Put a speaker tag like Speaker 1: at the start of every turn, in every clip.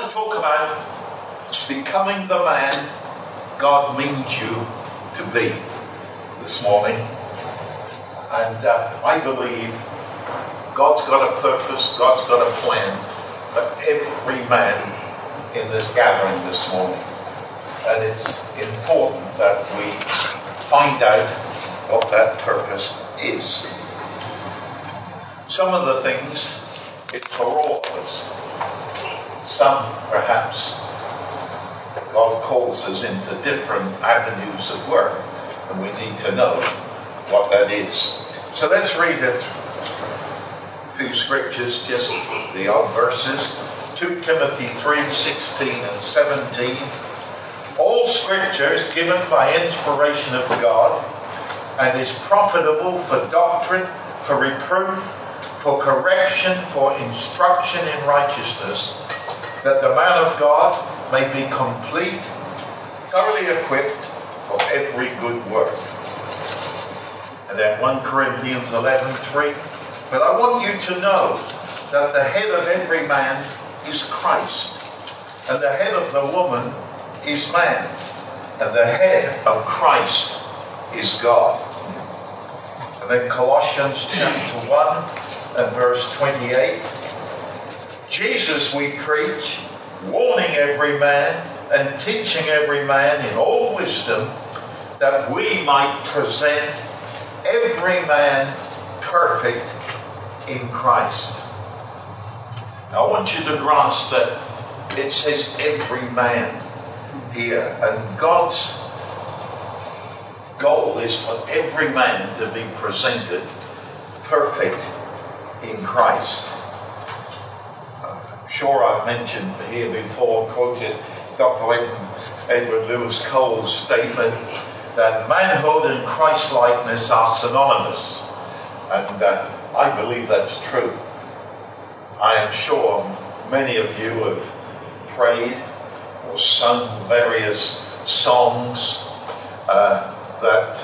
Speaker 1: want to talk about becoming the man God means you to be this morning. And I believe God's got a purpose, God's got a plan for every man in this gathering this morning. And it's important that we find out what that purpose is. Some of the things, it's for all of us. Some, perhaps, God calls us into different avenues of work, and we need to know what that is. So let's read a few scriptures, just the odd verses. 2 Timothy 3:16 and 17. All scripture is given by inspiration of God and is profitable for doctrine, for reproof, for correction, for instruction in righteousness, that the man of God may be complete, thoroughly equipped for every good work. And then 1 Corinthians 11:3. But I want you to know that the head of every man is Christ, and the head of the woman is man, and the head of Christ is God. And then Colossians chapter 1 and verse 28. Jesus we preach, warning every man and teaching every man in all wisdom, that we might present every man perfect in Christ. Now I want you to grasp that it says every man here, and God's goal is for every man to be presented perfect in Christ. I'm sure I've mentioned here before, quoted Dr. Edward Lewis Cole's statement that manhood and Christ-likeness are synonymous, and I believe that's true. I am sure many of you have prayed or sung various songs that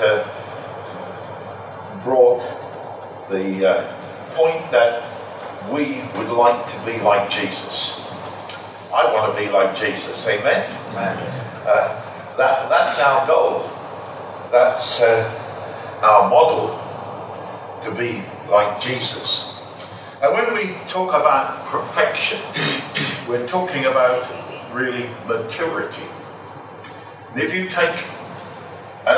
Speaker 1: brought the point that we would like to be like Jesus. I want to be like Jesus. Amen? Amen. That's our goal. That's our model, to be like Jesus. And when we talk about perfection, we're talking about really maturity. And if you take an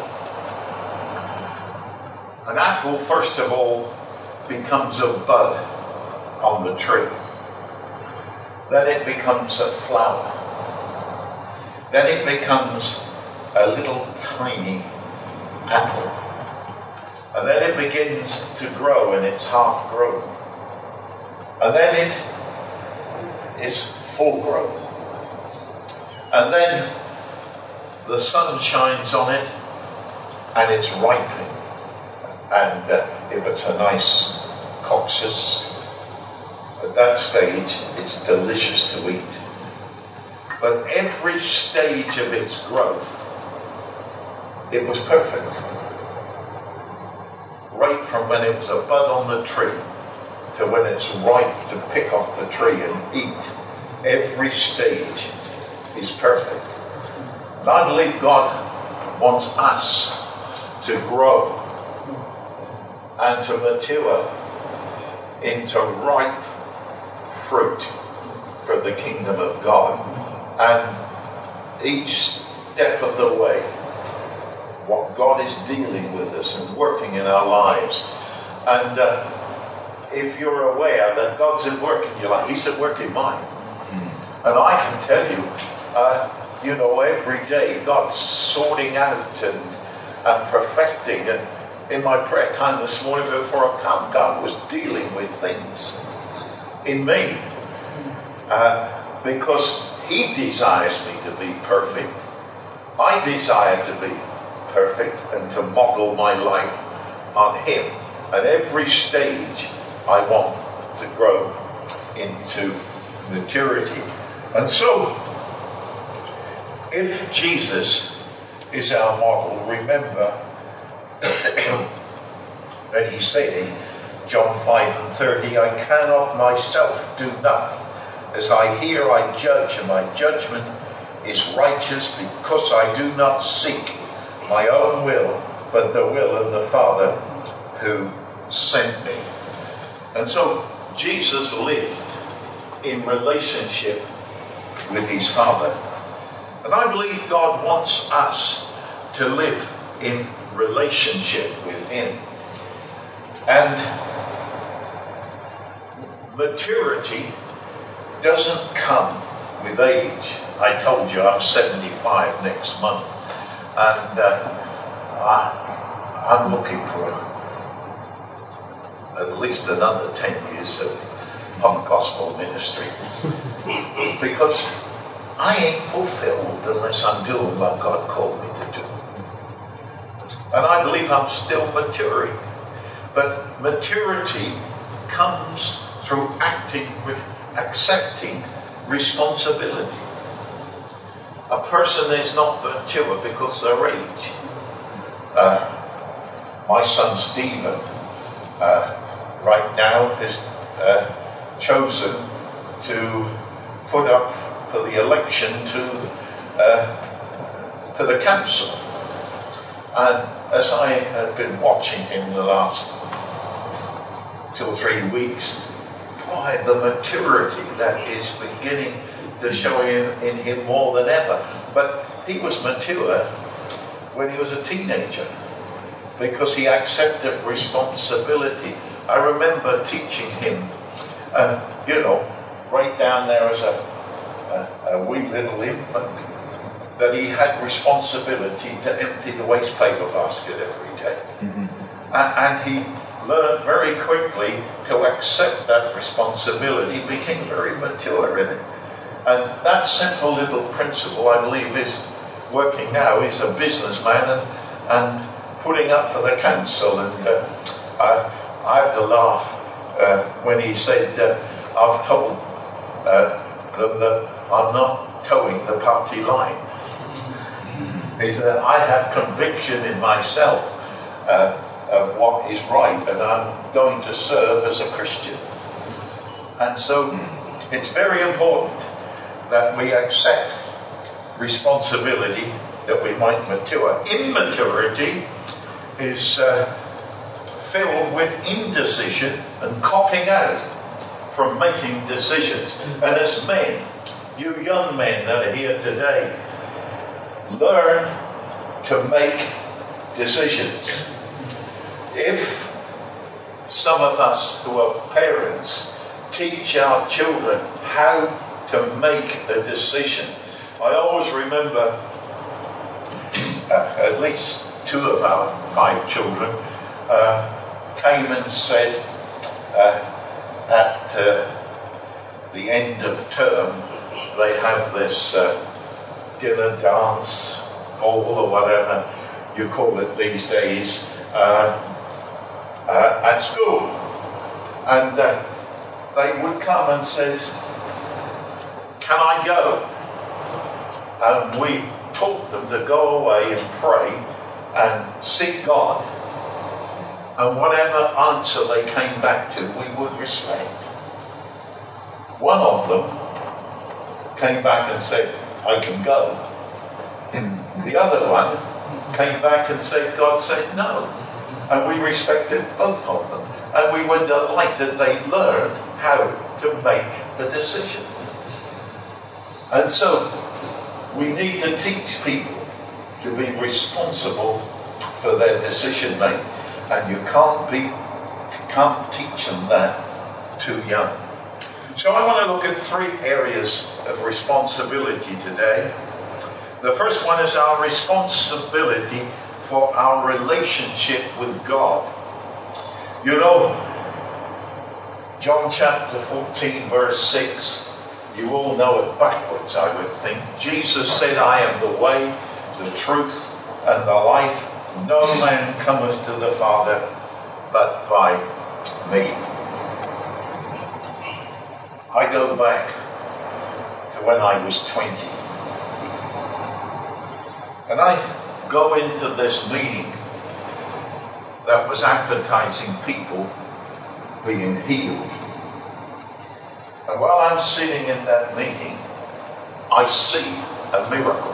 Speaker 1: apple first of all becomes a bud on the tree. Then it becomes a flower. Then it becomes a little tiny apple. And then it begins to grow and it's half grown. And then it is full grown. And then the sun shines on it and it's ripening. And if it's a nice coccyx, at that stage it's delicious to eat. But every stage of its growth, it was perfect. Right from when it was a bud on the tree to when it's ripe to pick off the tree and eat, every stage is perfect. And I believe God wants us to grow and to mature into ripe fruit for the kingdom of God. And each step of the way, what God is dealing with us and working in our lives. And if you're aware that God's at work in your life, He's at work in mine. And I can tell you, every day God's sorting out and perfecting. And in my prayer time this morning before I come, God was dealing with things in me. Because He desires me to be perfect. I desire to be perfect and to model my life on Him. At every stage I want to grow into maturity. And so, if Jesus is our model, remember that He said in John 5:30, I can of myself do nothing. As I hear, I judge, and my judgment is righteous, because I do not seek my own will, but the will of the Father who sent me. And so Jesus lived in relationship with his Father. And I believe God wants us to live in relationship with him. And maturity doesn't come with age. I told you I'm 75 next month, and I'm looking for at least another 10 years of punk gospel ministry, because I ain't fulfilled unless I'm doing what God called me to do. And I believe I'm still maturing. But maturity comes through accepting responsibility. A person is not mature because of their age. My son Stephen right now is chosen to put up for the election to the council. And as I have been watching him the last 2 or 3 weeks, boy, the maturity that is beginning to show in him more than ever. But he was mature when he was a teenager, because he accepted responsibility. I remember teaching him, right down there as a wee little infant, that he had responsibility to empty the waste paper basket every day. Mm-hmm. And he learned very quickly to accept that responsibility, became very mature in it. And that simple little principle, I believe, is working now. He's a businessman and putting up for the council. And I had to laugh when he said, I've told them that I'm not towing the party line. He said, I have conviction in myself of what is right, and I'm going to serve as a Christian. And so it's very important that we accept responsibility, that we might mature. Immaturity is filled with indecision and copping out from making decisions. And as men, you young men that are here today, learn to make decisions. If some of us who are parents teach our children how to make a decision. I always remember at least 2 of our 5 children came and said at the end of term they have this dinner, dance, ball, or whatever you call it these days, at school. And they would come and says, can I go? And we taught them to go away and pray and seek God. And whatever answer they came back to, we would respect. One of them came back and said, I can go. The other one came back and said, God said no. And we respected both of them. And we were delighted they learned how to make the decision. And so we need to teach people to be responsible for their decision making. And you can't teach them that too young. So I want to look at 3 areas of responsibility today. The first one is our responsibility for our relationship with God. You know, John chapter 14 verse 6, you all know it backwards, I would think. Jesus said, I am the way, the truth, and the life. No man cometh to the Father but by me. I go back to when I was 20. And I go into this meeting that was advertising people being healed. And while I'm I'm sitting in that meeting, I see a miracle.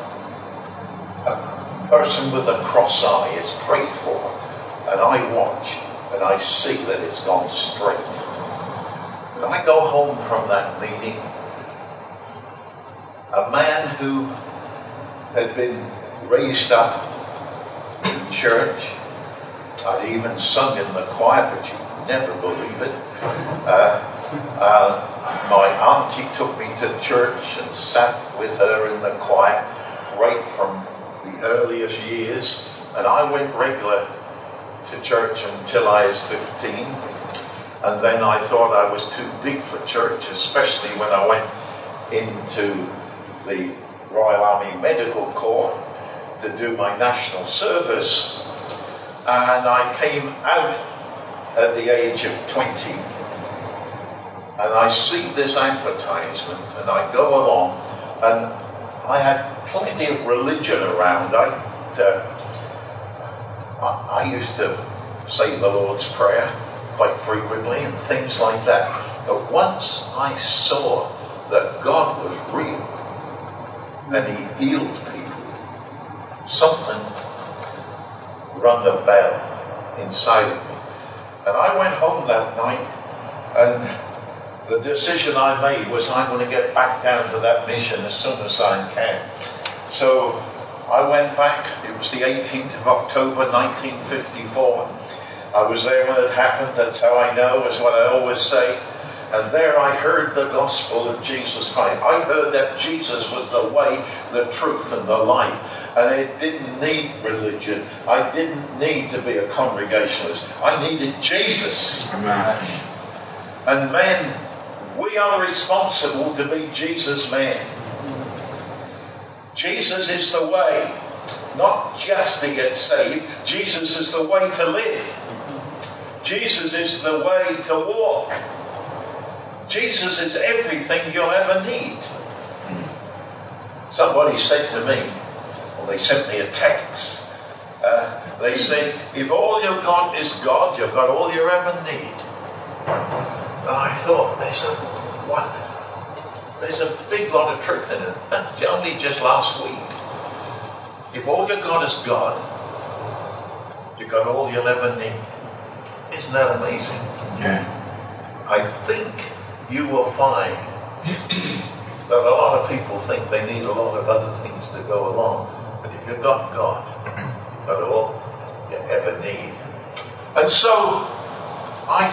Speaker 1: A person with a cross eye is prayed for, and I watch, and I see that it's gone straight. And I go home from that meeting, a man who had been raised up in church. I'd even sung in the choir, but you'd never believe it. My auntie took me to church and sat with her in the choir right from the earliest years, and I went regular to church until I was 15, and then I thought I was too big for church, especially when I went into the Royal Army Medical Corps to do my national service, and I came out at the age of 20, and I see this advertisement, and I go along, and I had plenty of religion around. I used to say the Lord's Prayer quite frequently and things like that. But once I saw that God was real and He healed people, something rung a bell inside of me. And I went home that night, and the decision I made was I'm going to get back down to that mission as soon as I can. So I went back. It was the 18th of October 1954. I was there when it happened. That's how I know, is what I always say. And there I heard the gospel of Jesus Christ. I heard that Jesus was the way, the truth, and the life. And it didn't need religion. I didn't need to be a Congregationalist. I needed Jesus.
Speaker 2: Amen.
Speaker 1: And men, we are responsible to be Jesus' men. Jesus is the way, not just to get saved. Jesus is the way to live. Jesus is the way to walk. Jesus is everything you'll ever need. Somebody said to me, well, they sent me a text. They said, if all you've got is God, you've got all you ever need. And I thought, there's a big lot of truth in it. Only just last week. If all you got is God, you got all you'll ever need. Isn't that amazing?
Speaker 2: Yeah.
Speaker 1: I think you will find that a lot of people think they need a lot of other things to go along. But if you've got God, you've got all you ever need. And so I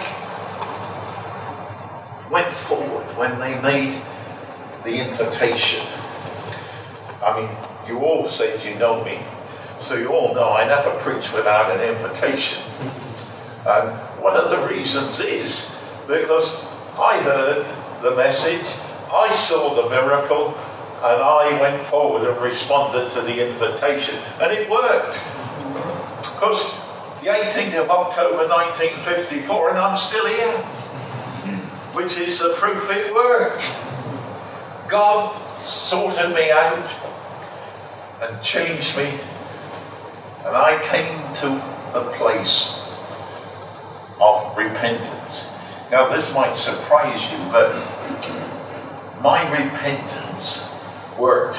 Speaker 1: went forward when they made the invitation. I mean, you all said you know me, so you all know I never preach without an invitation. And one of the reasons is because I heard the message, I saw the miracle, and I went forward and responded to the invitation, and it worked. Because the 18th of October 1954, and I'm still here, which is the proof it worked. God sorted me out and changed me, and I came to a place of repentance. Now this might surprise you, but my repentance worked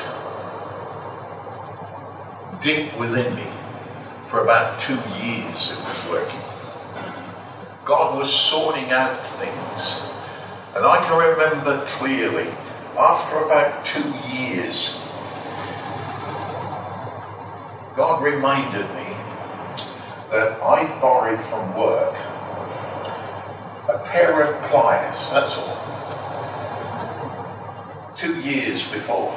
Speaker 1: deep within me for about 2 years. It was working. God was sorting out things, and I can remember clearly after about 2 years God reminded me that I borrowed from work a pair of pliers, that's all. 2 years before.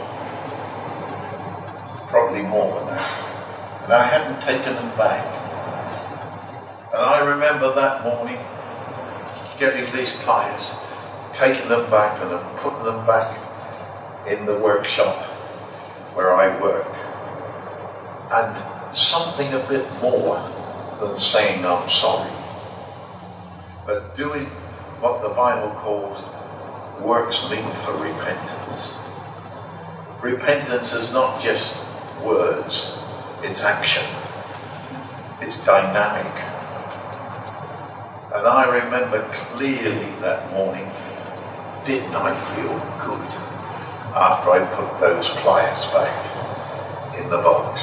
Speaker 1: Probably more than that. And I hadn't taken them back. And I remember that morning getting these pliers, taking them back and then putting them back in the workshop where I worked. And something a bit more than saying I'm sorry, but doing what the Bible calls works mean for repentance. Repentance is not just words, it's action. It's dynamic. And I remember clearly that morning didn't I feel good after I put those pliers back in the box.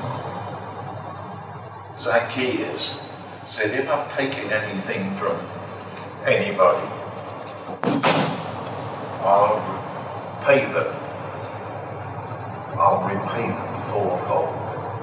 Speaker 1: Zacchaeus said, if I've taken anything from anybody, I'll pay them. I'll repay them fourfold.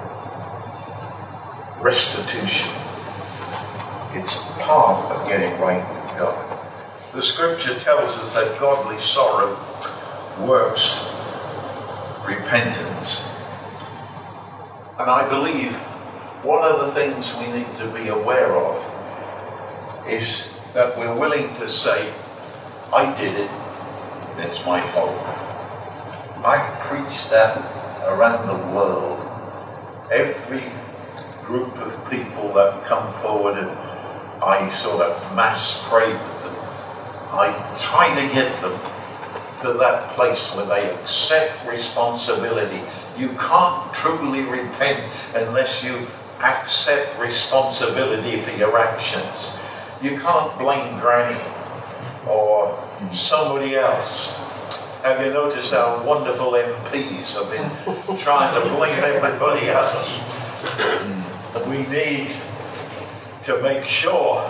Speaker 1: Restitution. It's part of getting right with God. The scripture tells us that godly sorrow works repentance. And I believe one of the things we need to be aware of is that we're willing to say, I did it, and it's my fault. I've preached that around the world. Every group of people that come forward and I sort of mass pray with them, I try to get them to that place where they accept responsibility. You can't truly repent unless you accept responsibility for your actions. You can't blame Granny or somebody else. Have you noticed how wonderful MPs have been trying to blame everybody else? We need to make sure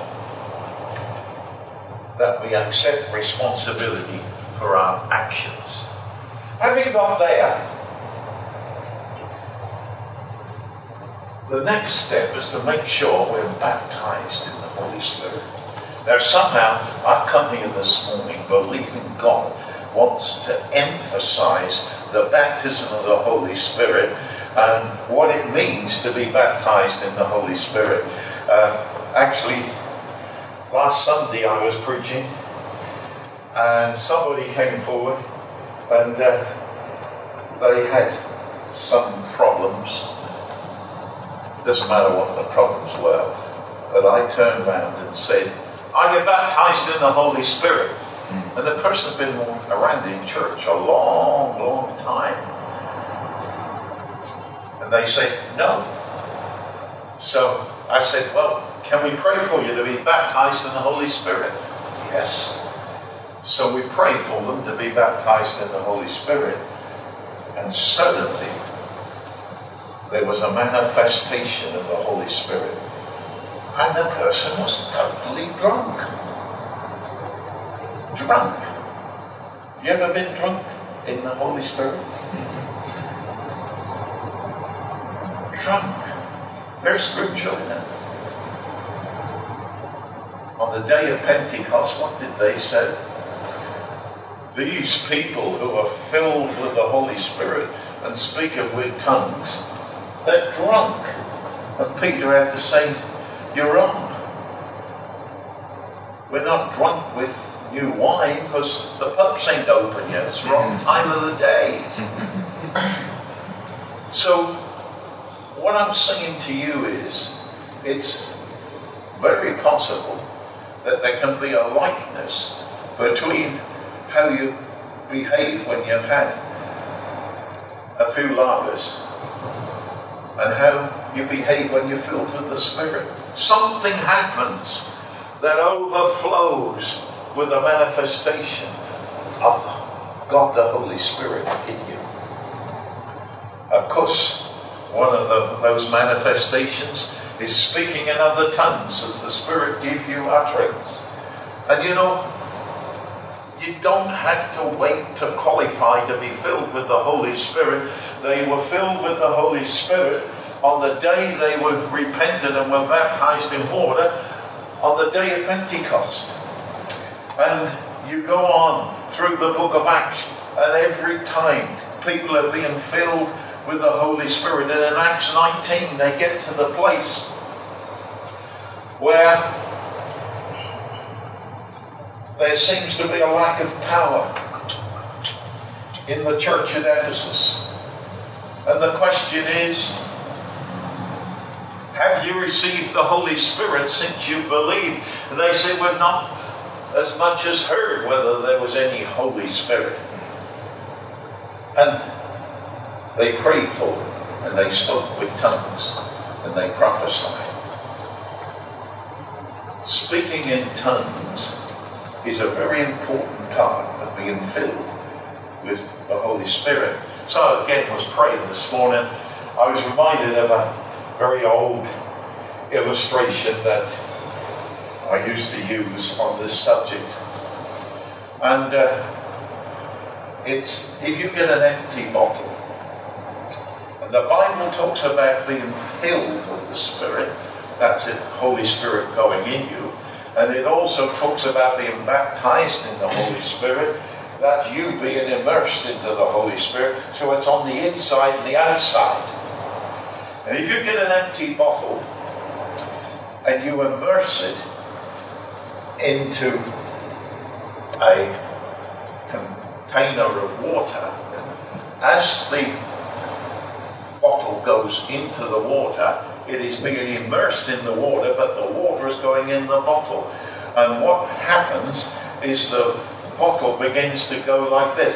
Speaker 1: that we accept responsibility for our actions. Have you got there? The next step is to make sure we're baptized in the Holy Spirit. Now somehow, I've come here this morning believing God wants to emphasize the baptism of the Holy Spirit and what it means to be baptized in the Holy Spirit. Actually, last Sunday I was preaching and somebody came forward and they had some problems. Doesn't matter what the problems were, but I turned around and said, "Are you baptized in the Holy Spirit?" And the person had been around in church a long, long time. And they said, "No." So I said, "Well, can we pray for you to be baptized in the Holy Spirit?" "Yes." So we prayed for them to be baptized in the Holy Spirit. And suddenly, there was a manifestation of the Holy Spirit. And the person was totally drunk. Drunk. You ever been drunk in the Holy Spirit? Drunk. Very scriptural, isn't it? On the day of Pentecost, what did they say? These people who are filled with the Holy Spirit and speaking with tongues, they're drunk. And Peter had to say, "You're wrong. We're not drunk with new wine because the pubs ain't open yet. It's the wrong time of the day." So, what I'm saying to you is, it's very possible that there can be a likeness between how you behave when you've had a few lagers and how you behave when you're filled with the Spirit. Something happens that overflows with the manifestation of God the Holy Spirit in you. Of course, one of those manifestations is speaking in other tongues as the Spirit gives you utterance. And you know, you don't have to wait to qualify to be filled with the Holy Spirit. They were filled with the Holy Spirit on the day they were repented and were baptized in water, on the day of Pentecost. And you go on through the book of Acts, and every time people are being filled with the Holy Spirit. And in Acts 19, they get to the place where there seems to be a lack of power in the church at Ephesus. And the question is, have you received the Holy Spirit since you believed? And they say, we've not as much as heard whether there was any Holy Spirit. And they prayed for them, and they spoke with tongues, and they prophesied. Speaking in tongues is a very important time of being filled with the Holy Spirit. So again, was praying this morning. I was reminded of a very old illustration that I used to use on this subject. And it's, if you get an empty bottle, and the Bible talks about being filled with the Spirit, that's it, Holy Spirit going in you. And it also talks about being baptized in the Holy Spirit, that's you being immersed into the Holy Spirit. So it's on the inside and the outside. And if you get an empty bottle and you immerse it into a container of water, as the bottle goes into the water, it is being immersed in the water, but the water is going in the bottle. And what happens is the bottle begins to go like this,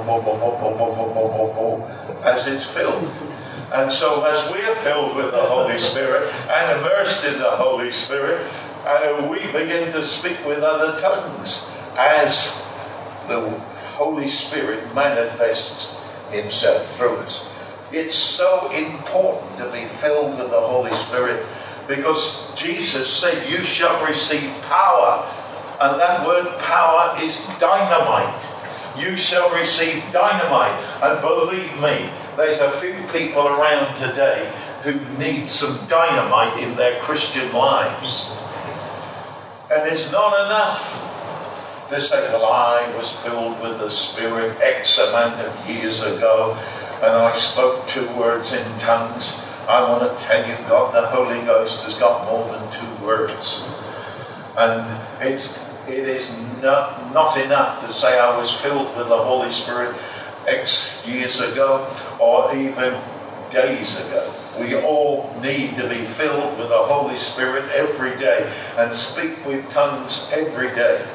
Speaker 1: as it's filled. And so as we're filled with the Holy Spirit and immersed in the Holy Spirit, we begin to speak with other tongues as the Holy Spirit manifests himself through us. It's so important to be filled with the Holy Spirit, because Jesus said, you shall receive power. And that word power is dynamite. You shall receive dynamite. And believe me, there's a few people around today who need some dynamite in their Christian lives. And it's not enough to say, well, I was filled with the Spirit X amount of years ago, and I spoke 2 words in tongues. I want to tell you, God, the Holy Ghost has got more than 2 words. And it is not enough to say I was filled with the Holy Spirit X years ago or even days ago. We all need to be filled with the Holy Spirit every day and speak with tongues every day.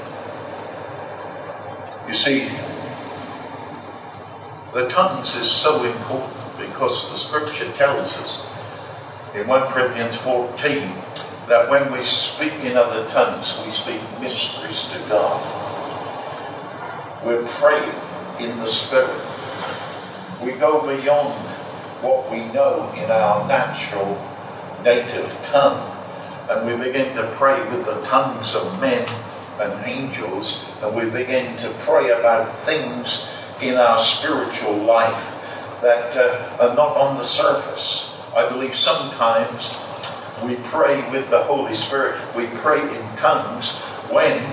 Speaker 1: You see, the tongues is so important because the Scripture tells us in 1 Corinthians 14 that when we speak in other tongues, we speak mysteries to God. We're praying in the Spirit. We go beyond what we know in our natural native tongue, and we begin to pray with the tongues of men and angels, and we begin to pray about things in our spiritual life that are not on the surface. I believe sometimes we pray with the Holy Spirit, we pray in tongues when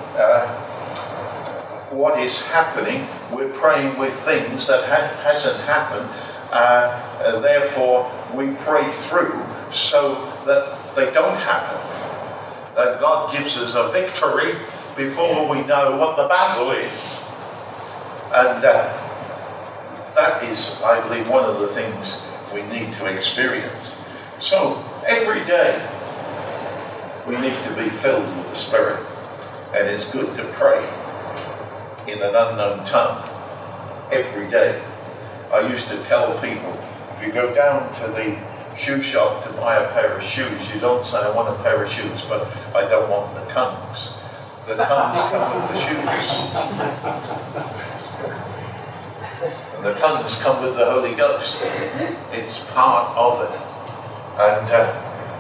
Speaker 1: what is happening, we're praying with things that hasn't happened. Therefore, we pray through so that they don't happen. That God gives us a victory before we know what the battle is. And that is, I believe, one of the things we need to experience. So, every day, we need to be filled with the Spirit. And it's good to pray in an unknown tongue every day. I used to tell people, if you go down to the shoe shop to buy a pair of shoes, you don't say, I want a pair of shoes, but I don't want the tongues. The tongues come with the shoes. And the tongues come with the Holy Ghost. It's part of it. And,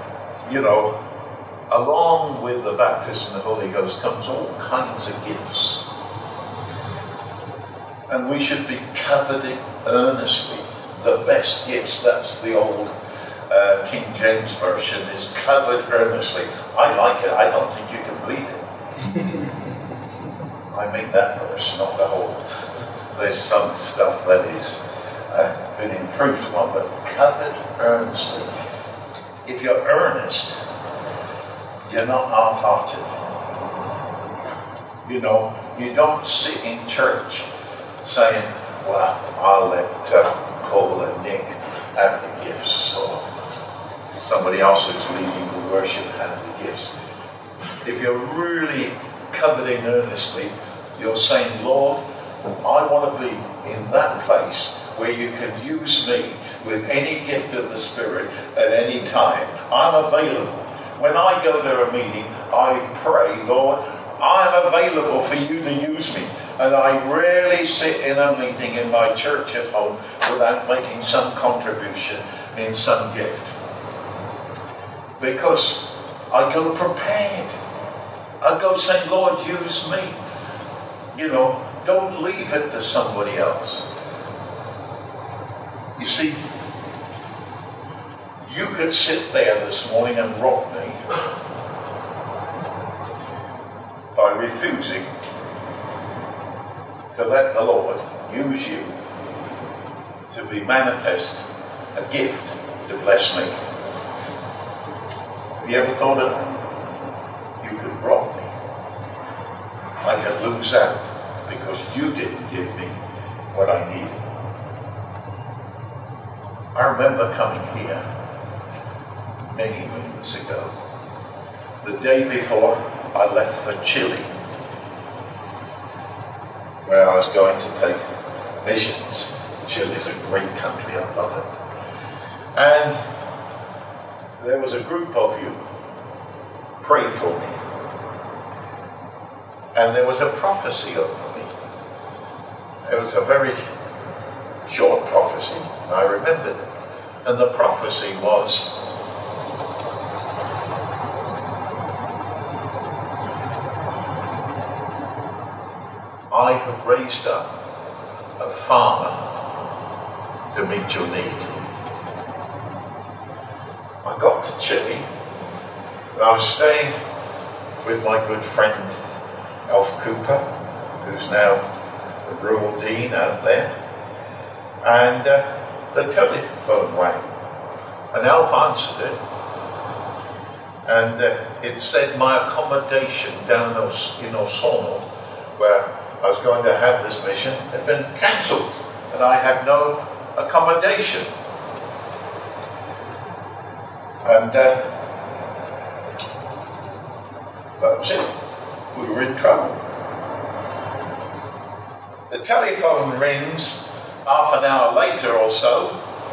Speaker 1: along with the baptism of the Holy Ghost comes all kinds of gifts. And we should be coveting earnestly the best gifts. That's the old King James Version, is covered earnestly. I like it. I don't think you can read it. I mean that verse, not the whole. There's some stuff that is been improved upon, but covered earnestly. If you're earnest, you're not half-hearted. You don't sit in church saying, well, I'll let Paul and Nick have the gifts, or somebody else who's leading the worship have the gifts. If you're really coveting earnestly, you're saying, Lord, I want to be in that place where you can use me with any gift of the Spirit at any time. I'm available. When I go to a meeting, I pray, Lord, I'm available for you to use me. And I rarely sit in a meeting in my church at home without making some contribution in some gift. Because I go prepared. I go saying, Lord, use me. You know, don't leave it to somebody else. You see, you could sit there this morning and rob me by refusing to let the Lord use you to be manifest a gift to bless me. Have you ever thought of that? You could rob me. I could lose out because you didn't give me what I needed. I remember coming here many moons ago, the day before I left for Chile, where I was going to take missions. Chile is a great country, I love it. And there was a group of you prayed for me. And there was a prophecy over me. It was a very short prophecy. I remembered it. And the prophecy was, I have raised up a farmer to meet your need. I got to Chile, and I was staying with my good friend Alf Cooper, who's now the rural dean out there, and the telephone rang, and Alf answered it, and it said my accommodation down in Osorno, where I was going to have this mission, had been cancelled, and I had no accommodation. And that was it. We were in trouble. The telephone rings half an hour later or so,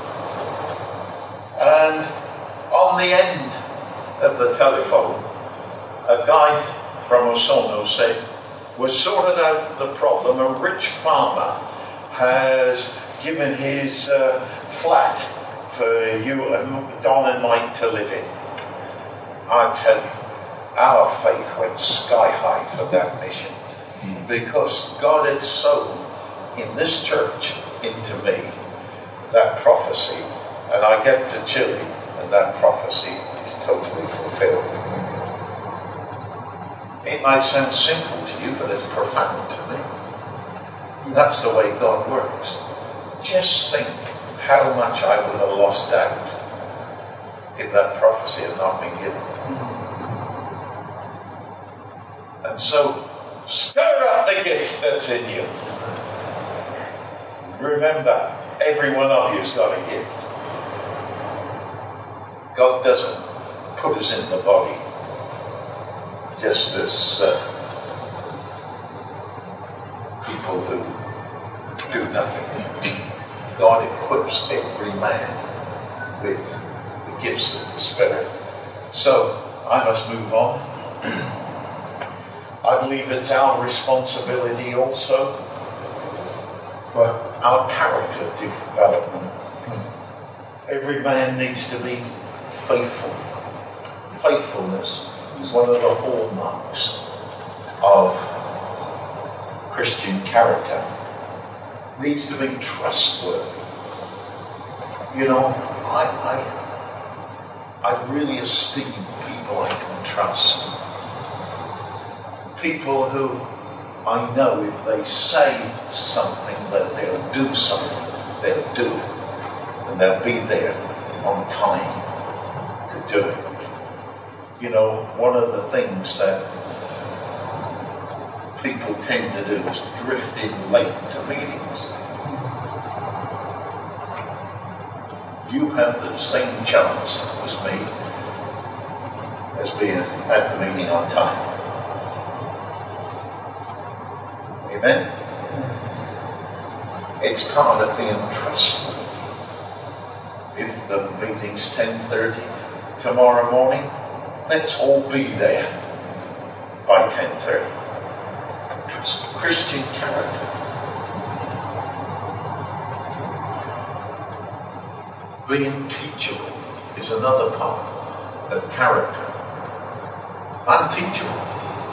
Speaker 1: and on the end of the telephone, a guy from Osorno said, "We've sorted out the problem. A rich farmer has given his flat for you and Don and Mike to live in." I tell you, our faith went sky high for that mission, because God had sown in this church into me that prophecy, and I get to Chile and that prophecy is totally fulfilled. It might sound simple to you, but it's profound to me. That's the way God works. Just think how much I would have lost out if that prophecy had not been given. And so, stir up the gift that's in you. Remember, every one of you's got a gift. God doesn't put us in the body just as people who do nothing. God equips every man with the gifts of the Spirit. So, I must move on. I believe it's our responsibility also for our character development. Every man needs to be faithful. Faithfulness is one of the hallmarks of Christian character. Needs to be trustworthy. You know, I really esteem people I can trust. People who I know if they say something that they'll do something, they'll do it. And they'll be there on time to do it. You know, one of the things that people tend to do is drift in late to meetings. You have the same chance as me as being at the meeting on time. Amen? It's part of being trustworthy. If the meeting's 10:30 tomorrow morning, let's all be there by by 10:30. Christian character. Being teachable is another part of character. Unteachable.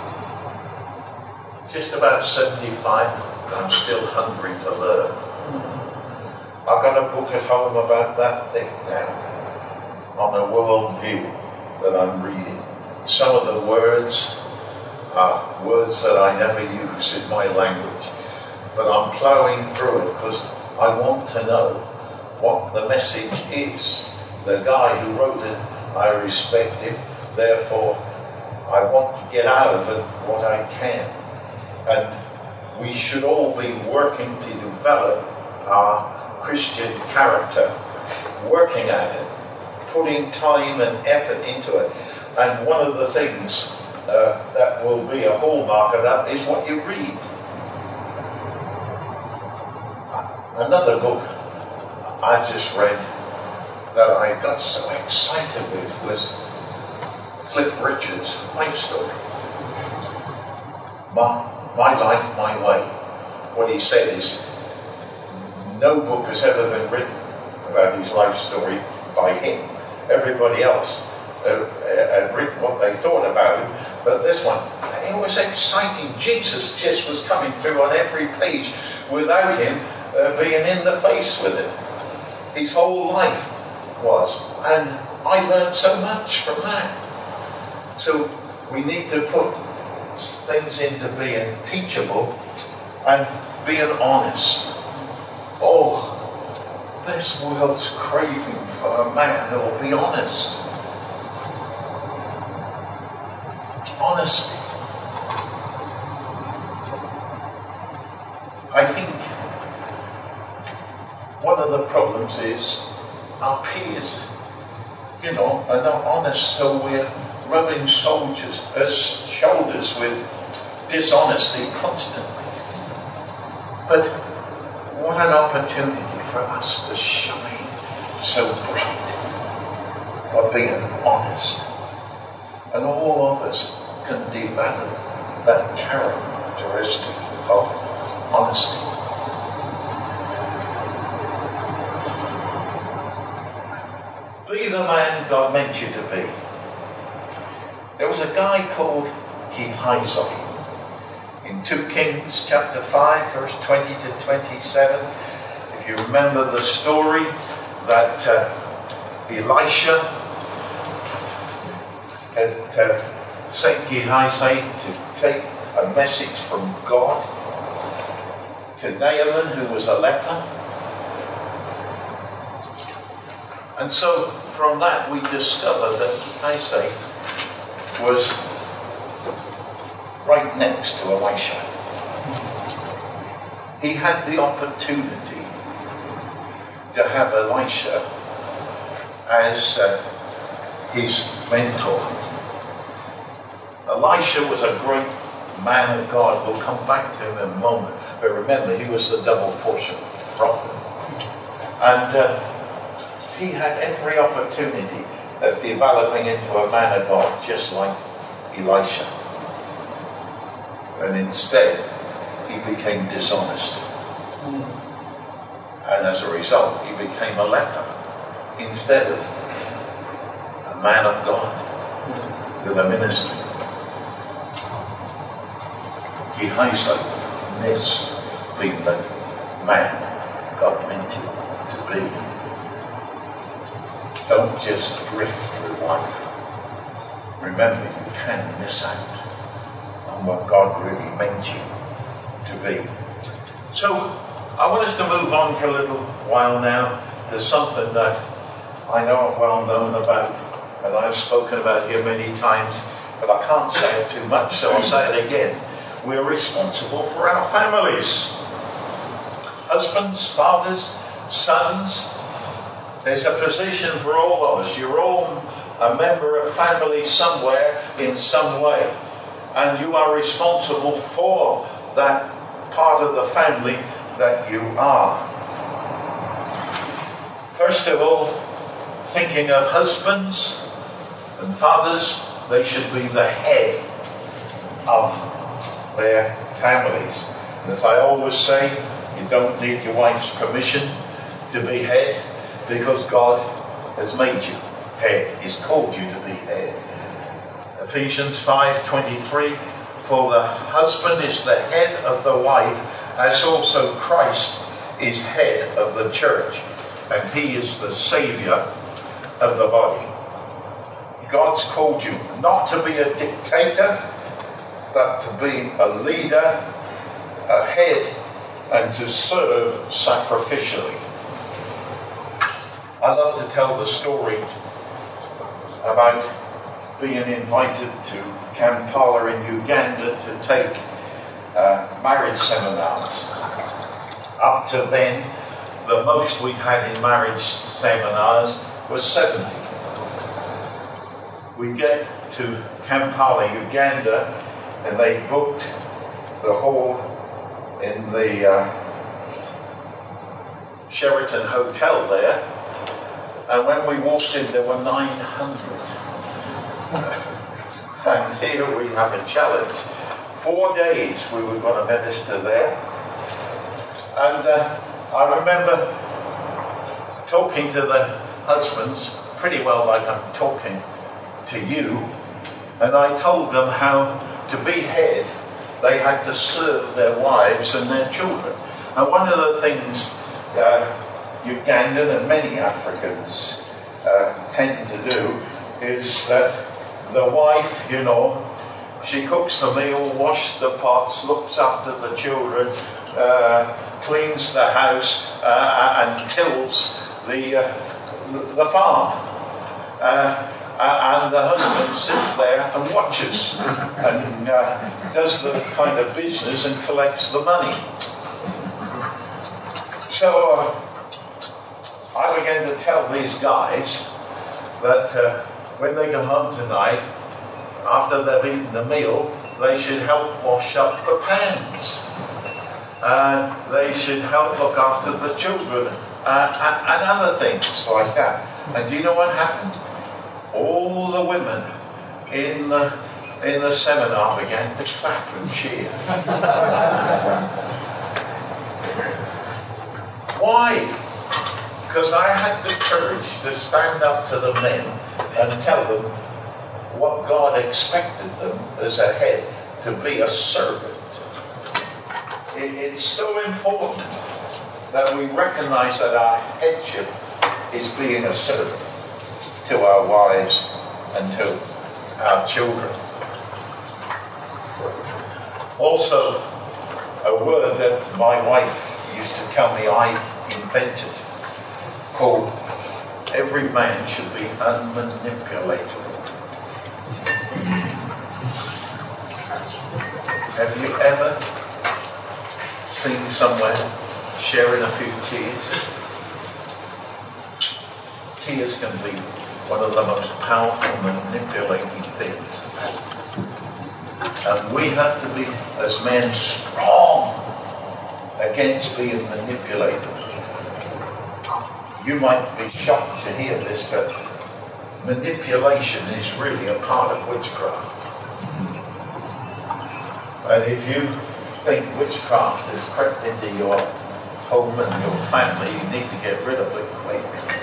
Speaker 1: Just about 75, I'm still hungry to learn. I've got a book at home about that thing now, on a worldview that I'm reading. Some of the words are words that I never use in my language, but I'm ploughing through it because I want to know what the message is. The guy who wrote it, I respect him, therefore I want to get out of it what I can. And we should all be working to develop our Christian character, working at it, putting time and effort into it. And one of the things that will be a hallmark of that is what you read. Another book I just read that I got so excited with was Cliff Richard's life story. My Life, My Way. What he said is, no book has ever been written about his life story by him. Everybody else had written what they thought about him, but this one, it was exciting. Jesus just was coming through on every page without him being in the face with it. His whole life was, and I learned so much from that. So we need to put things into being teachable and being honest. Oh, this world's craving for a man who will be honest. Honesty. I think one of the problems is our peers, are not honest, so we're rubbing shoulders with dishonesty constantly. But what an opportunity for us to shine so bright by being honest. And all of us can develop that characteristic of honesty. Be the man God meant you to be. There was a guy called Gehazi in 2 Kings chapter 5, verse 20 to 27. If you remember the story that Elisha had sent Gehazi to take a message from God to Naaman, who was a leper. And so from that we discover that Gehazi was right next to Elisha. He had the opportunity to have Elisha as his mentor. Elisha was a great man of God. We'll come back to him in a moment. But remember, he was the double portion prophet. And he had every opportunity of developing into a man of God, just like Elisha. And instead, he became dishonest. And as a result, he became a leper instead of a man of God with a ministry. Gehazi missed being the man God meant him to be. Don't just drift through life. Remember, you can miss out on what God really meant you to be. So, I want us to move on for a little while now to something that I know I'm well known about, and I've spoken about here many times, but I can't say it too much, so I'll say it again. We're responsible for our families. Husbands, fathers, sons. There's a position for all of us. You're all a member of family somewhere in some way. And you are responsible for that part of the family that you are. First of all, thinking of husbands and fathers, they should be the head of their families. And as I always say, you don't need your wife's permission to be head, because God has made you head. He's called you to be head. Ephesians 5:23, for the husband is the head of the wife, as also Christ is head of the church, and he is the Saviour of the body. God's called you not to be a dictator, but to be a leader, a head, and to serve sacrificially. I love to tell the story about being invited to Kampala in Uganda to take marriage seminars. Up to then, the most we had in marriage seminars was 70. We get to Kampala, Uganda, and they booked the hall in the Sheraton Hotel there. And when we walked in, there were 900. And here we have a challenge. 4 days we were going to minister there. And I remember talking to the husbands, pretty well like I'm talking to you. And I told them how to be head, they had to serve their wives and their children. And one of the things Ugandan and many Africans tend to do is that the wife, she cooks the meal, washes the pots, looks after the children, cleans the house, and tills the farm. And the husband sits there and watches and does the kind of business and collects the money. So I began to tell these guys that when they go home tonight, after they've eaten the meal, they should help wash up the pans. They should help look after the children and other things like that. And do you know what happened? All the women in the seminar began to clap and cheer. Why? Because I had the courage to stand up to the men and tell them what God expected them as a head, to be a servant. It's so important that we recognize that our headship is being a servant to our wives and to our children. Also, a word that my wife used to tell me I invented, called every man should be unmanipulatable. Have you ever seen someone sharing a few tears? Tears can be one of the most powerful manipulating things. And we have to be, as men, strong against being manipulated. You might be shocked to hear this, but manipulation is really a part of witchcraft. And if you think witchcraft has crept into your home and your family, you need to get rid of it quick.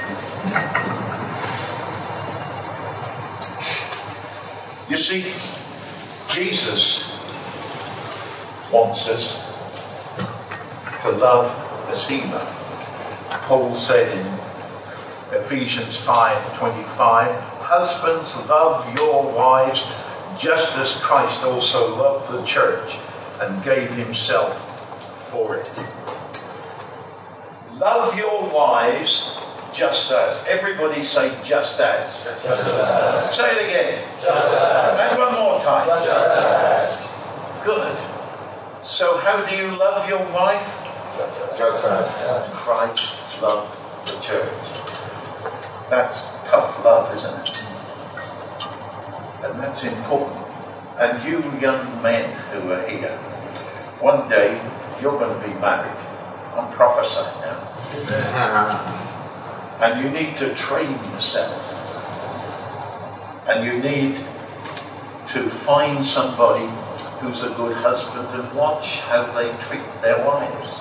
Speaker 1: You see, Jesus wants us to love as he loved. Paul said in Ephesians 5:25, husbands, love your wives just as Christ also loved the church and gave himself for it. Love your wives just as. Everybody say just as. Just as. Say it again. Just as. And one more time. Just as. Good. So how do you love your wife? Just as Christ loved the church. That's tough love, isn't it? And that's important. And you young men who are here, one day you're going to be married. I'm prophesying now. And you need to train yourself. And you need to find somebody who's a good husband and watch how they treat their wives.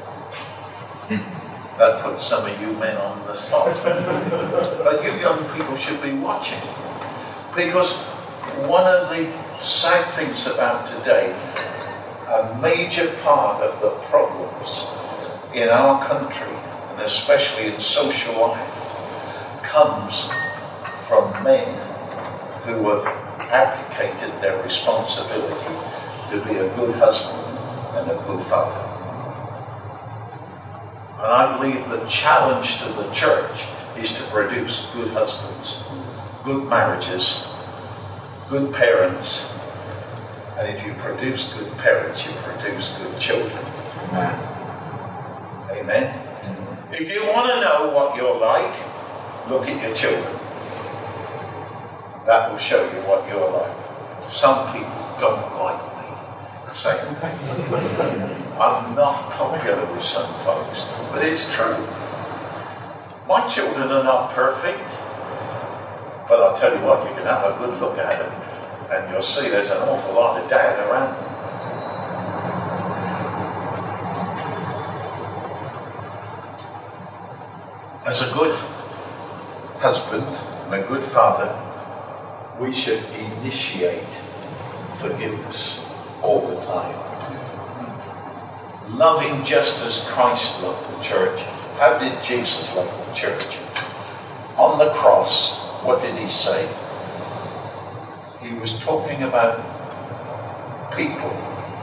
Speaker 1: That puts some of you men on the spot. But you young people should be watching. Because one of the sad things about today, a major part of the problems in our country, and especially in social life, comes from men who have abdicated their responsibility to be a good husband and a good father. And I believe the challenge to the church is to produce good husbands, good marriages, good parents. And if you produce good parents, you produce good children. Amen. Amen. Mm-hmm. If you want to know what you're like, look at your children. That will show you what you're like. Some people don't like me. Saying, I'm not popular with some folks, but it's true. My children are not perfect, but I'll tell you what, you can have a good look at them, and you'll see there's an awful lot of dad around them. As a good husband and a good father, we should initiate forgiveness all the time. Loving just as Christ loved the church. How did Jesus love the church? On the cross, what did he say? He was talking about people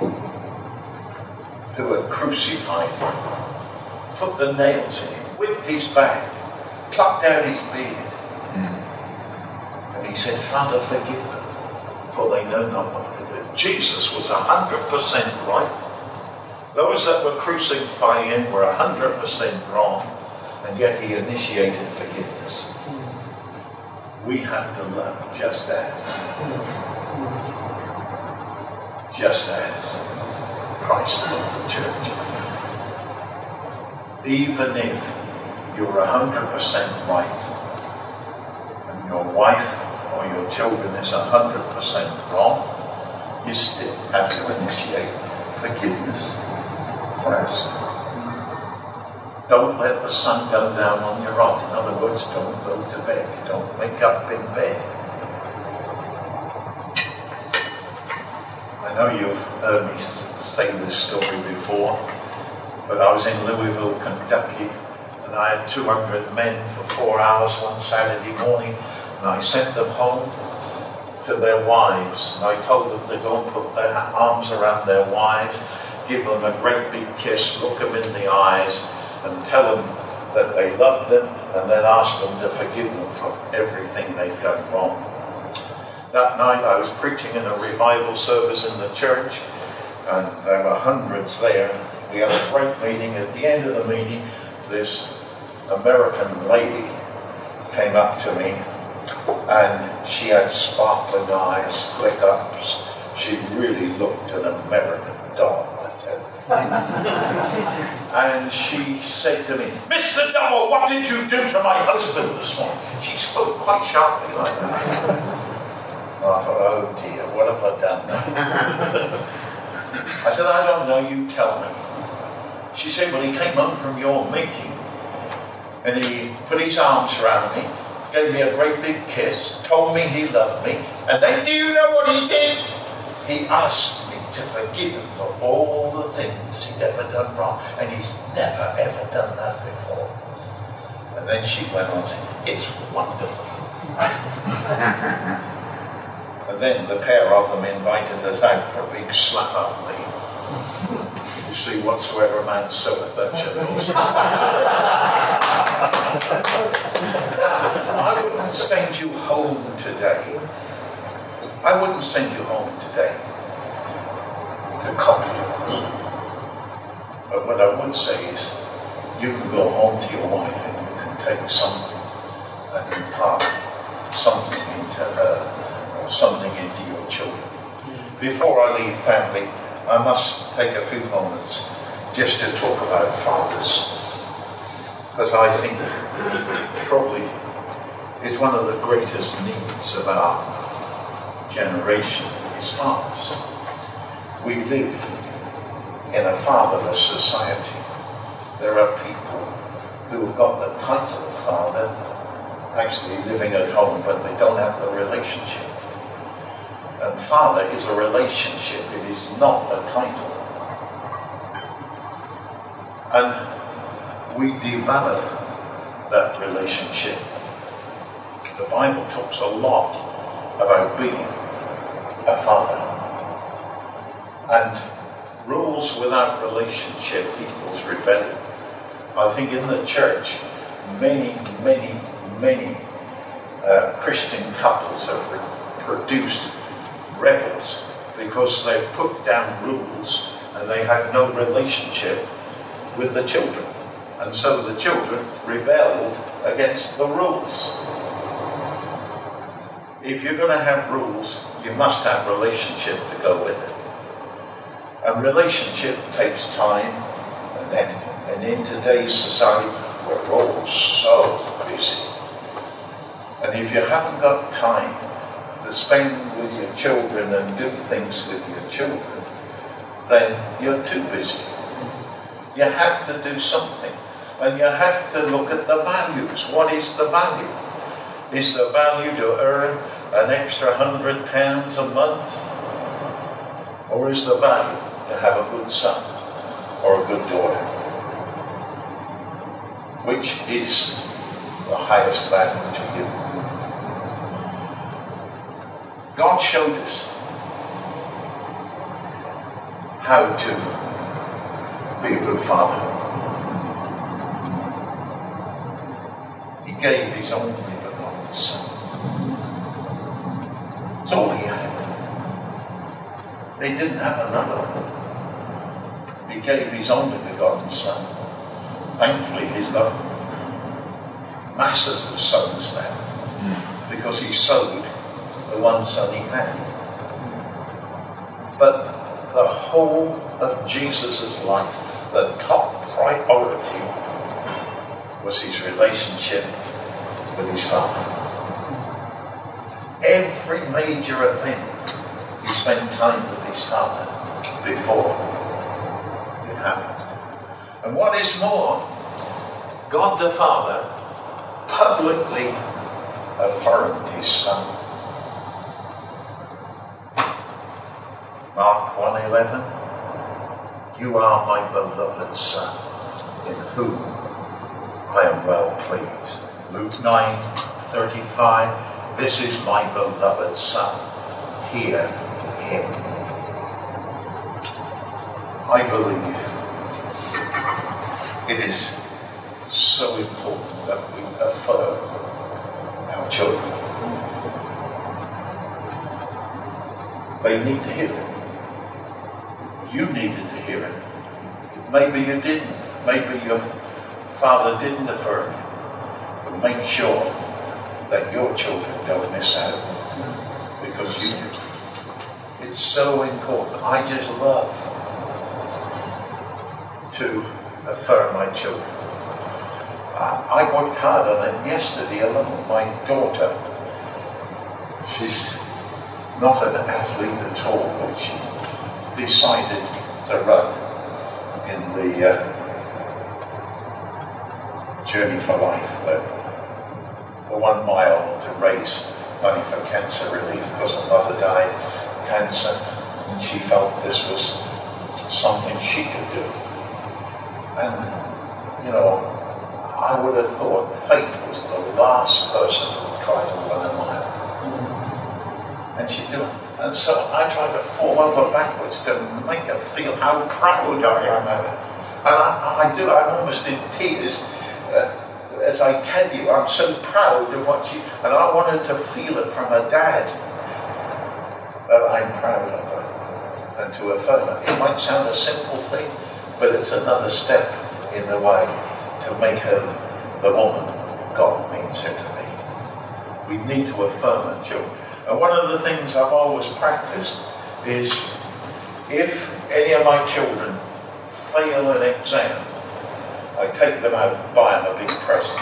Speaker 1: who had crucified him, put the nails in him, whipped his back, plucked out his beard. And he said, Father, forgive them, for they know not what to do. Jesus was 100% right. Those that were crucifying him were 100% wrong, and yet he initiated forgiveness. We have to love just as Christ loved the church. Even if you're 100% right, and your wife or your children is 100% wrong, you still have to initiate forgiveness first. Don't let the sun go down on your wrath. In other words, don't go to bed. Don't wake up in bed. I know you've heard me say this story before, but I was in Louisville, Kentucky, and I had 200 men for 4 hours one Saturday morning, and I sent them home to their wives, and I told them to go and put their arms around their wives, give them a great big kiss, look them in the eyes, and tell them that they loved them, and then ask them to forgive them for everything they'd done wrong. That night I was preaching in a revival service in the church, and there were hundreds there. We had a great meeting. At the end of the meeting, this American lady came up to me, and she had sparkling eyes, flick-ups. She really looked an American doll, I tell you. And she said to me, Mr. Double, what did you do to my husband this morning? She spoke quite sharply like that. And I thought, oh dear, what have I done now? I said, I don't know, you tell me. She said, well, he came home from your meeting, and he put his arms around me, gave me a great big kiss, told me he loved me, and then do you know what he did? He asked me to forgive him for all the things he'd ever done wrong, and he's never ever done that before. And then she went on saying, it's wonderful. And then the pair of them invited us out for a big slap up meal. You see, whatsoever man soweth, that shall also. I wouldn't send you home today. I wouldn't send you home today to copy you. But what I would say is, you can go home to your wife and you can take something and impart something into her, or something into your children. Before I leave family, I must take a few moments just to talk about fathers. Because I think probably it's one of the greatest needs of our generation is fathers. We live in a fatherless society. There are people who have got the title of father, actually living at home, but they don't have the relationship. And father is a relationship, it is not a title. And we develop that relationship. The Bible talks a lot about being a father. And rules without relationship equals rebellion. I think in the church, many Christian couples have produced rebels because they've put down rules and they had no relationship with the children. And so the children rebelled against the rules. If you're going to have rules, you must have relationship to go with it. And relationship takes time and effort. And in today's society, we're all so busy. And if you haven't got time to spend with your children and do things with your children, then you're too busy. You have to do something. And you have to look at the values. What is the value? Is the value to earn an extra £100 a month? Or is the value to have a good son or a good daughter? Which is the highest value to you? God showed us how to be a good father. He gave his only begotten son. That's all he had. They didn't have another one. He gave his only begotten son. Thankfully, he's got masses of sons now, because he sowed the one son he had. But the whole of Jesus' life, the top priority was his relationship with his Father. Every major event, he spent time with his Father before it happened. And what is more, God the Father publicly affirmed his Son. Mark 1:11, you are my beloved Son, in whom I am well pleased. Luke 9:35, this is my beloved Son, hear him. I believe it is so important that we affirm our children. They need to hear it. You needed to hear it. Maybe you didn't. Maybe your father didn't affirm you. But make sure that your children don't miss out, because you do. It's so important. I just love to affirm my children. I worked hard on it yesterday alone. My daughter, she's not an athlete at all, but she decided to run in the Journey for Life, the 1 mile to raise money for cancer relief, because her mother died of cancer, and she felt this was something she could do. And, you know, I would have thought Faith was the last person who would try to run a mile. And she's doing it. And so I tried to fall over backwards to make her feel how proud I am of it. And I do, I'm almost in tears as I tell you, I'm so proud of what she, and I wanted to feel it from her dad, that I'm proud of her, and to affirm it. It might sound a simple thing, but it's another step in the way to make her the woman God means her to be. We need to affirm her children. And one of the things I've always practiced is, if any of my children fail an exam, I take them out and buy them a big present.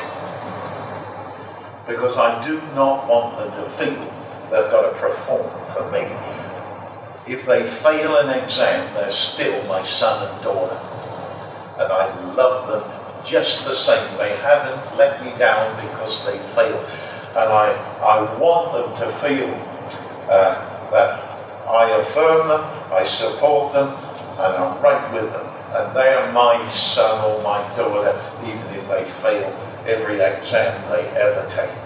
Speaker 1: Because I do not want them to feel they've got to perform for me. If they fail an exam, they're still my son and daughter. And I love them just the same. They haven't let me down because they failed. And I want them to feel that I affirm them, I support them, and I'm right with them. And they are my son or my daughter, even if they fail every exam they ever take.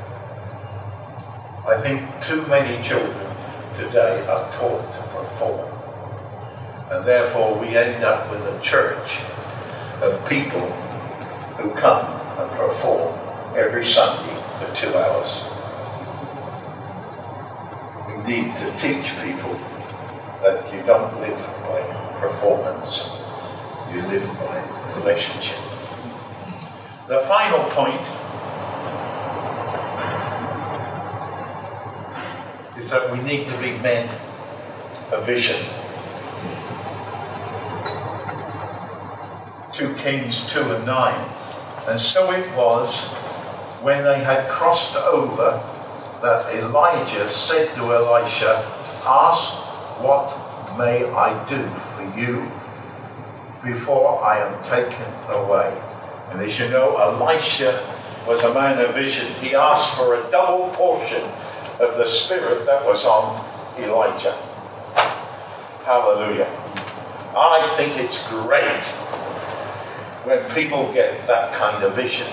Speaker 1: I think too many children today are taught to perform. And therefore we end up with a church of people who come and perform every Sunday for 2 hours. We need to teach people that you don't live by performance, you live by relationship. The final point is that we need to be men of vision. 2 Kings 2:9. And so it was, when they had crossed over, that Elijah said to Elisha, ask, what may I do for you before I am taken away? And as you know, Elisha was a man of vision. He asked for a double portion of the Spirit that was on Elijah. Hallelujah. I think it's great when people get that kind of vision.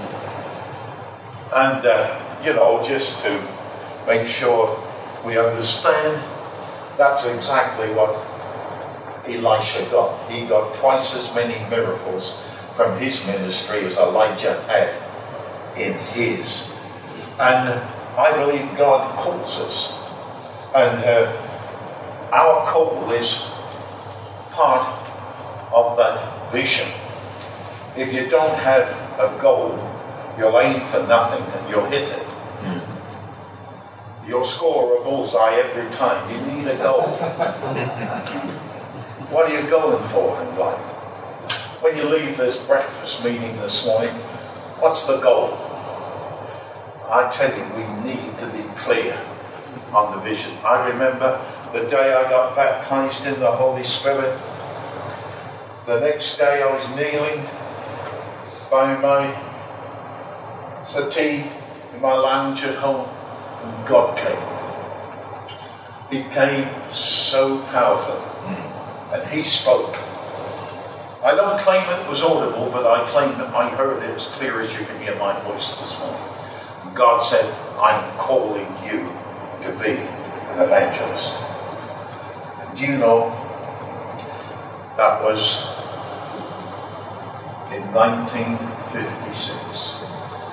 Speaker 1: And, just to make sure we understand, that's exactly what Elisha got. He got twice as many miracles from his ministry as Elijah had in his. And I believe God calls us. And our call is part of that vision. If you don't have a goal, you'll aim for nothing and you'll hit it. You'll score a bullseye every time. You need a goal. What are you going for in life? When you leave this breakfast meeting this morning, what's the goal? I tell you, we need to be clear on the vision. I remember the day I got baptized in the Holy Spirit. The next day I was kneeling by my settee in my lounge at home, and God came. He came so powerful, and He spoke. I don't claim it was audible, but I claim that I heard it as clear as you can hear my voice this morning. And God said, I'm calling you to be an evangelist. And do you know, that was in 1956.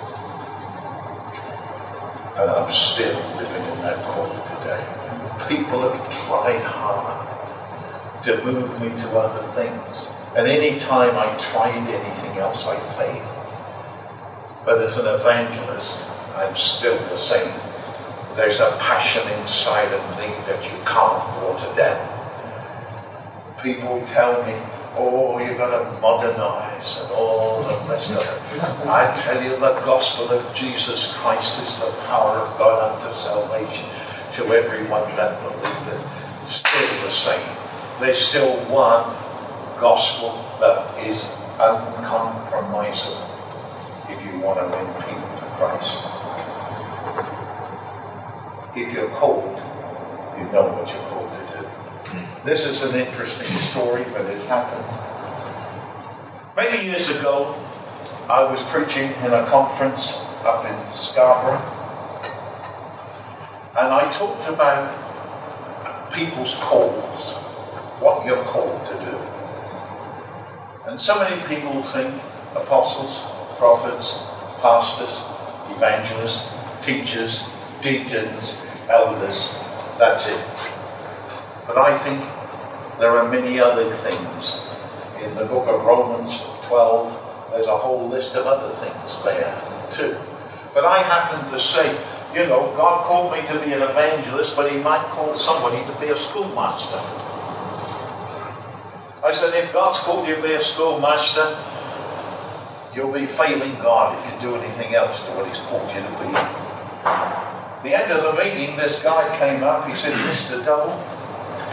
Speaker 1: And I'm still living in that call today. People have tried hard to move me to other things. And any time I tried anything else, I failed. But as an evangelist, I'm still the same. There's a passion inside of me that you can't water down. People tell me, oh, you've got to modernize and all the rest of it. I tell you, the gospel of Jesus Christ is the power of God unto salvation to everyone that believeth. Still the same. There's still one gospel that is uncompromisable if you want to win people to Christ. If you're called, you know what you're called to do. This is an interesting story, but it happened. Many years ago, I was preaching in a conference up in Scarborough, and I talked about people's calls, what you're called to do. And so many people think apostles, prophets, pastors, evangelists, teachers, deacons, elders, that's it. But I think there are many other things. In the book of Romans 12, there's a whole list of other things there too. But I happen to say, God called me to be an evangelist, but He might call somebody to be a schoolmaster. I said, if God's called you to be a schoolmaster, you'll be failing God if you do anything else to what He's called you to be. At the end of the meeting, this guy came up. He said, Mr. Double,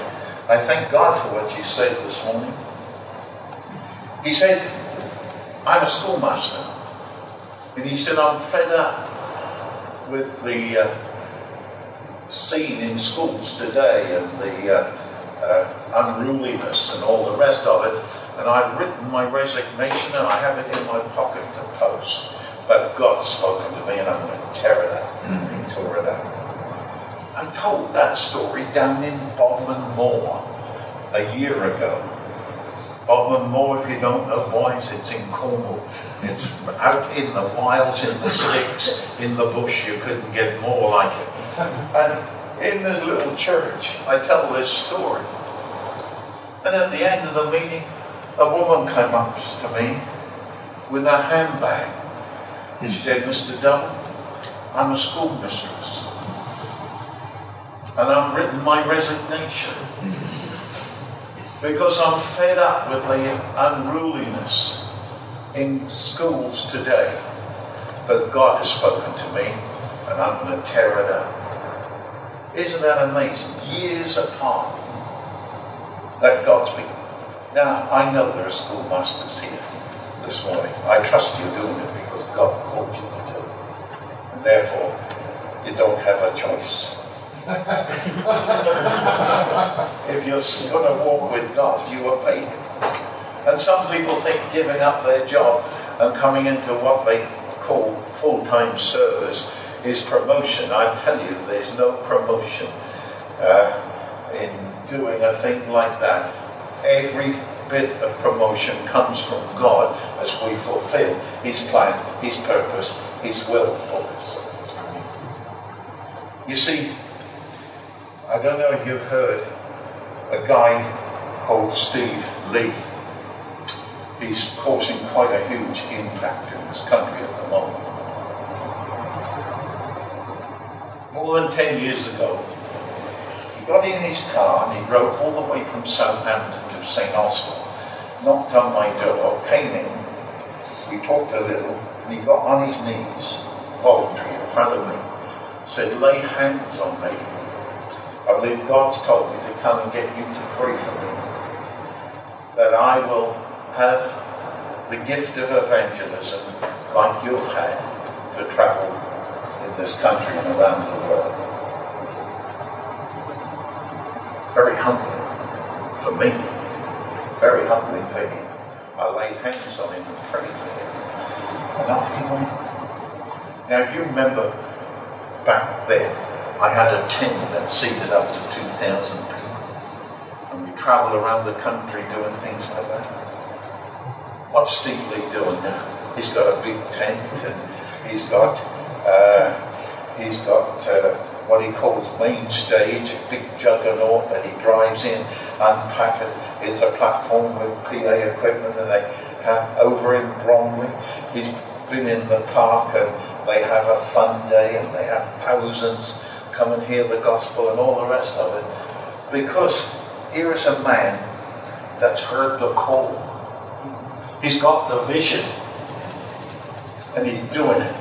Speaker 1: I thank God for what you said this morning. He said, I'm a schoolmaster. And he said, I'm fed up with the scene in schools today and the unruliness and all the rest of it. And I've written my resignation and I have it in my pocket to post. But God's spoken to me and I'm going to tear it out. He tore it out. I told that story down in Bodmin Moor a year ago. Bodmin Moor, if you don't know, boys, it's in Cornwall. It's out in the wilds, in the sticks, in the bush. You couldn't get more like it. And in this little church, I tell this story. And at the end of the meeting, a woman came up to me with a handbag. And she said, Mr. Dunn, I'm a schoolmistress. And I've written my resignation. Because I'm fed up with the unruliness in schools today. But God has spoken to me, and I'm going to tear it up. Isn't that amazing? Years apart, that God's been. Now, I know there are schoolmasters here this morning. I trust you're doing it because God called you to do it. And therefore, you don't have a choice. If you're going to walk with God, you obey Him. And some people think giving up their job and coming into what they call full-time service is promotion. I tell you, there's no promotion in doing a thing like that. Every bit of promotion comes from God as we fulfill His plan, His purpose, His will for us. You see, I don't know if you've heard a guy called Steve Lee. He's causing quite a huge impact in this country at the moment. More than 10 years ago, he got in his car and he drove all the way from Southampton to St. Austell, knocked on my door, came in, we talked a little, and he got on his knees, voluntary, in front of me, said, lay hands on me. I believe God's told me to come and get you to pray for me, that I will have the gift of evangelism like you've had to travel in this country and around the world. Very humbling for me, very humbling for him. I laid hands on him and prayed for him, and off he went. Now, if you remember back then, I had a tent that seated up to 2,000 people. And we travel around the country doing things like that. What's Steve Lee doing now? He's got a big tent and he's got what he calls main stage, a big juggernaut that he drives in, unpack it. It's a platform with PA equipment and they have over in Bromley. He's been in the park and they have a fun day and they have thousands come and hear the gospel and all the rest of it. Because here is a man that's heard the call. He's got the vision and he's doing it.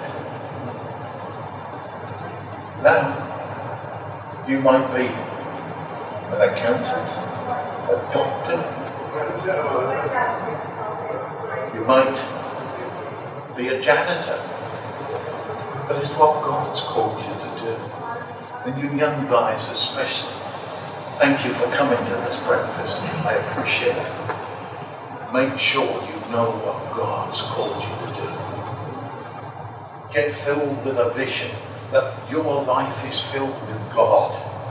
Speaker 1: Now, you might be an accountant, a doctor. You might be a janitor. But it's what God's called you to do. And you young guys especially, thank you for coming to this breakfast. I appreciate it. Make sure you know what God's called you to do. Get filled with a vision that your life is filled with God.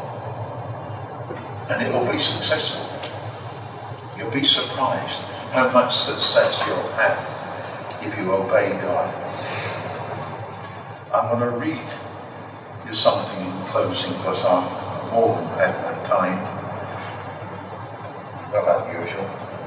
Speaker 1: And it will be successful. You'll be surprised how much success you'll have if you obey God. I'm going to read you something in closing because I've more than had my time. Not unusual.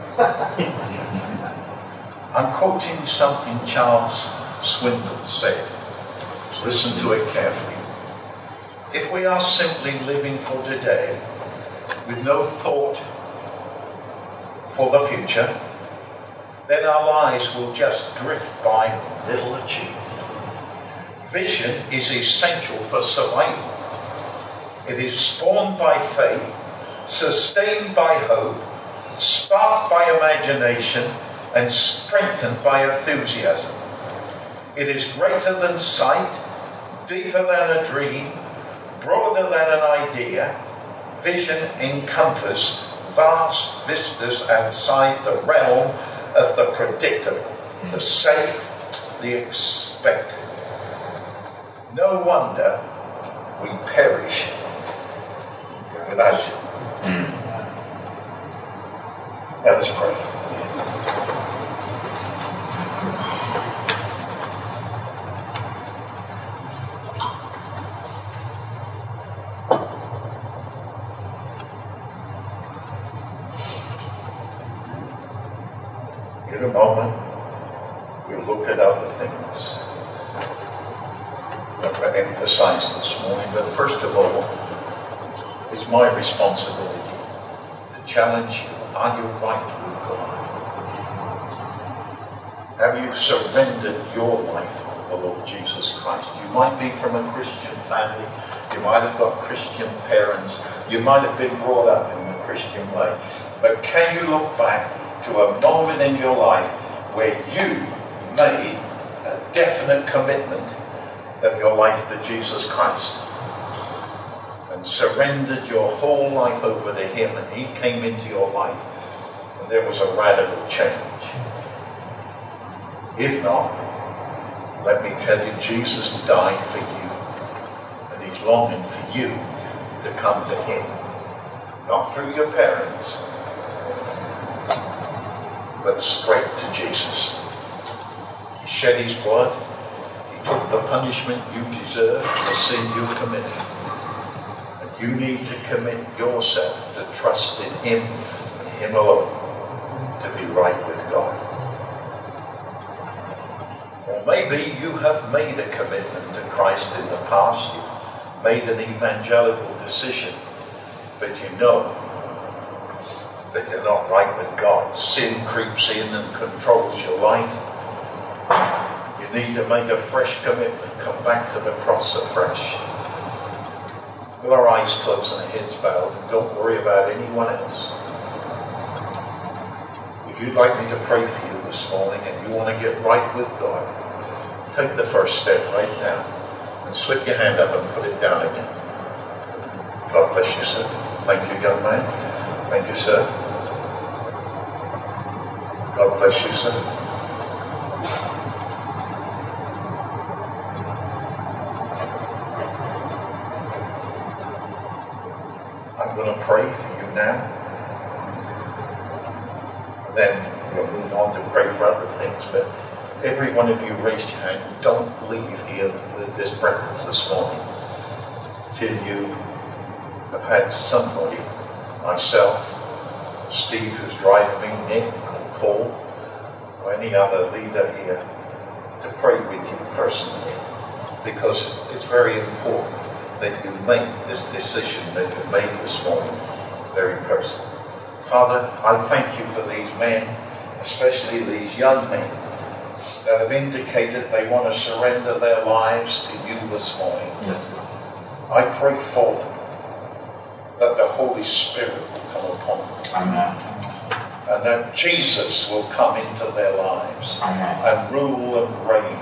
Speaker 1: I'm quoting something Charles Swindoll said. Listen to it carefully. If we are simply living for today with no thought for the future, then our lives will just drift by little achieved. Vision is essential for survival. It is spawned by faith sustained by hope, sparked by imagination, and strengthened by enthusiasm. It is greater than sight, deeper than a dream, broader than an idea. Vision encompass vast vistas outside the realm of the predictable, the safe, the expected. No wonder we perish without it. Let us pray. In a moment, we'll look at other things that we're emphasizing this morning. But first of all, it's my responsibility to challenge you. Are you right with God? Have you surrendered your life to the Lord Jesus Christ? You might be from a Christian family. You might have got Christian parents. You might have been brought up in the Christian way. But can you look back to a moment in your life where you made a definite commitment of your life to Jesus Christ and surrendered your whole life over to Him, and He came into your life and there was a radical change? If not, let me tell you, Jesus died for you, and He's longing for you to come to Him, not through your parents, but straight to Jesus. He shed His blood. He took the punishment you deserve for the sin you committed. And you need to commit yourself to trust in Him and Him alone to be right with God. Or maybe you have made a commitment to Christ in the past. You've made an evangelical decision, but you know that you're not right with God. Sin creeps in and controls your life. You need to make a fresh commitment. Come back to the cross afresh. With our eyes closed and our heads bowed, and don't worry about anyone else. If you'd like me to pray for you this morning and you want to get right with God, take the first step right now and slip your hand up and put it down again. God bless you, sir. Thank you, young man. Thank you, sir. God bless you, sir. I'm going to pray for you now. And then we'll move on to pray for other things. But every one of you raised your hand. Don't leave here with this breakfast this morning till you have had somebody, myself, Steve who's driving me, Nick, Paul, or any other leader here, to pray with you personally, because it's very important that you make this decision that you made this morning very personal. Father, I thank you for these men, especially these young men, that have indicated they want to surrender their lives to you this morning.
Speaker 2: Yes.
Speaker 1: I pray for them that the Holy Spirit will come upon them.
Speaker 2: Amen.
Speaker 1: And that Jesus will come into their lives.
Speaker 2: Amen.
Speaker 1: And rule and reign.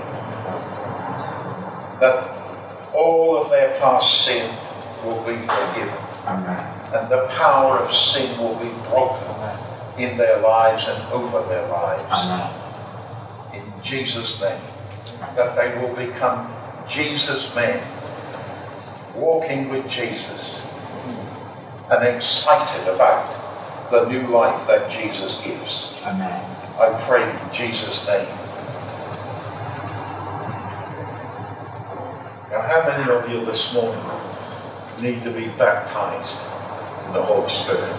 Speaker 1: That all of their past sin will be forgiven.
Speaker 2: Amen.
Speaker 1: And the power of sin will be broken in their lives and over their lives.
Speaker 2: Amen.
Speaker 1: In Jesus' name. That they will become Jesus men, walking with Jesus and excited about the new life that Jesus gives.
Speaker 2: Amen.
Speaker 1: I pray in Jesus' name. Now, how many of you this morning need to be baptized in the Holy Spirit?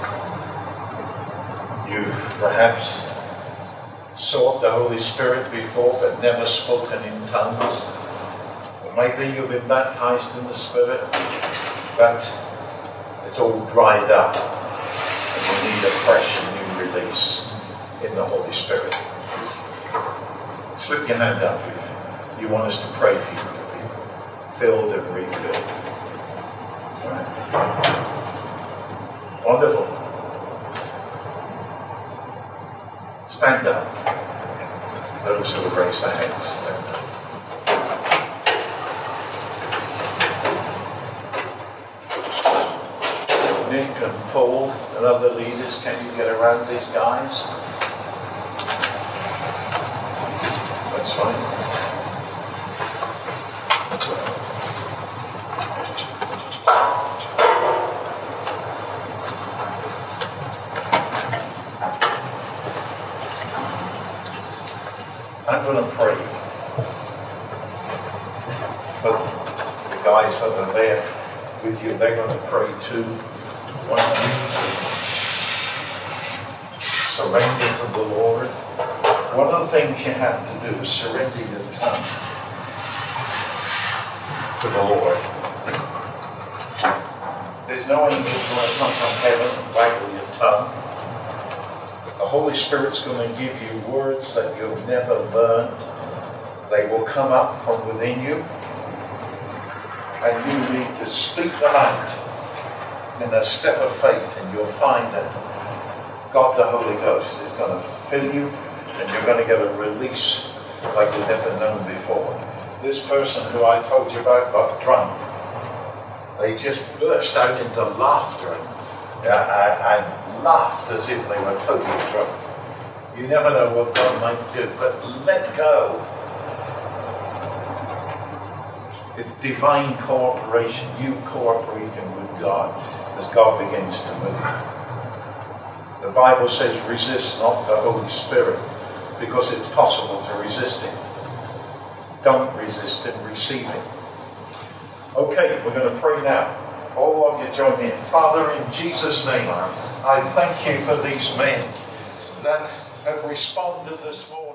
Speaker 1: You've perhaps sought the Holy Spirit before but never spoken in tongues. Or maybe you've been baptized in the Spirit, but it's all dried up. You need a fresh and new release in the Holy Spirit. Slip your hand up if you want us to pray for you to be filled and refilled. Right. Wonderful. Stand up. Those who raise their hands, stand up. Nick and Paul and other leaders, can you get around these guys? That's fine. I'm going to pray. But the guys that are there with you, they're going to pray too. One of you surrender to the Lord. One of the things you have to do is surrender your tongue to the Lord. There's no angel going to come from heaven and waggle your tongue. The Holy Spirit's going to give you words that you've never learned. They will come up from within you. And you need to speak them out in a step of faith, and you'll find that God the Holy Ghost is going to fill you, and you're going to get a release like you've never known before. This person who I told you about got drunk. They just burst out into laughter and laughed as if they were totally drunk. You never know what God might do, but let go. It's divine cooperation, you cooperating with God as God begins to move. The Bible says resist not the Holy Spirit, because it's possible to resist Him. Don't resist Him, receive Him. Okay, we're going to pray now. All of you join in. Father, in Jesus' name, I thank you for these men that have responded this morning.